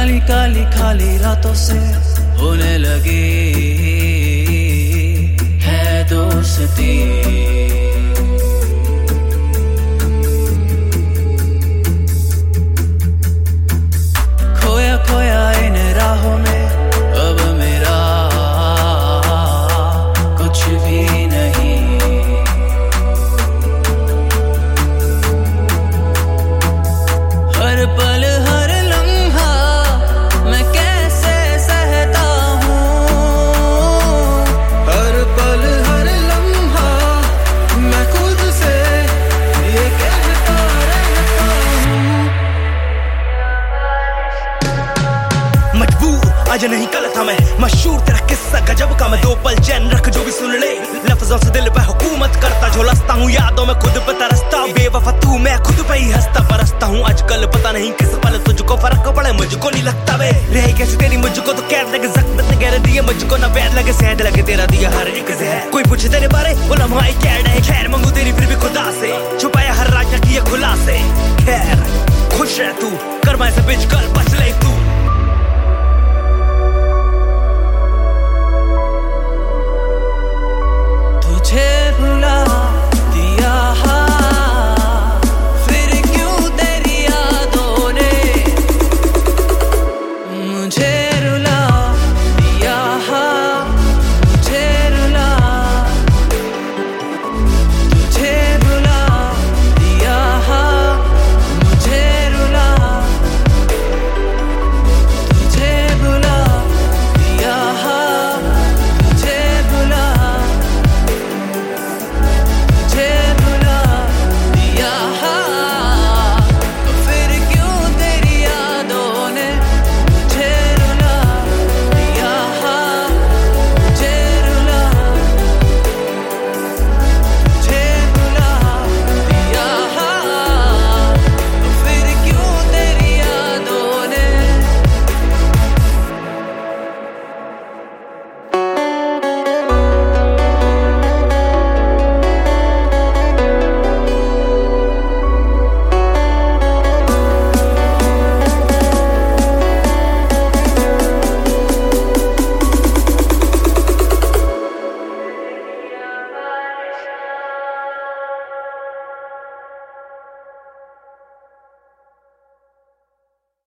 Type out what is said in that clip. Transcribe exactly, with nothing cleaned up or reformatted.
काली काली खाली रातों से होने लगी है दोस्ती। खोया खोया इन राहों में अब मेरा कुछ भी नहीं। हर पल हर लम्हा मैं कैसे सहता हूँ। हर पल हर लम्हा मैं खुद से ये कहता रहता हूँ। मजबूर आज नहीं कल था मैं, मशहूर तेरा किस्सा गजब का मैं। दो पल चैन रख जो भी सुन ले, लफ्जों से दिल पे हुकूमत करता झोलसता हूँ। यादों में खुद पे तरसता बेवफा तू, मैं खुद पे ही हंसता बरसता हूँ। आजकल पता नहीं किस पल तुझको फर्क पड़े, मुझको नहीं लगता वे रह कैसे तेरी मुझको तो कैद लगे जख्म ने गहरे दिए मुझको ना वैद लगे सहद लगे तेरा दिया हर एक जहर। कोई पूछे तेरे बारे वो लम्हा कैड है, खैर मांगू तेरी फिर भी खुदा से, छुपाया हर राज किया खुला से। खैर खुश है तू कर मैं से बिच कर बच ले